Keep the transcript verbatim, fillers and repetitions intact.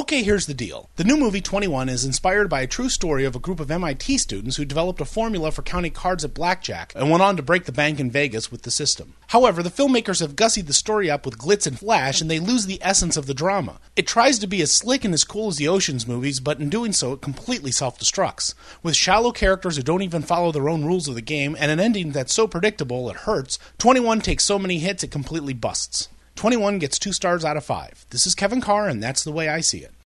Okay, here's the deal. The new movie twenty-one is inspired by a true story of a group of M I T students who developed a formula for counting cards at blackjack and went on to break the bank in Vegas with the system. However, the filmmakers have gussied the story up with glitz and flash, and they lose the essence of the drama. It tries to be as slick and as cool as the Ocean's movies, but in doing so, it completely self-destructs. With shallow characters who don't even follow their own rules of the game, and an ending that's so predictable it hurts, twenty-one takes so many hits it completely busts. twenty-one gets two stars out of five. This is Kevin Carr, and that's the way I see it.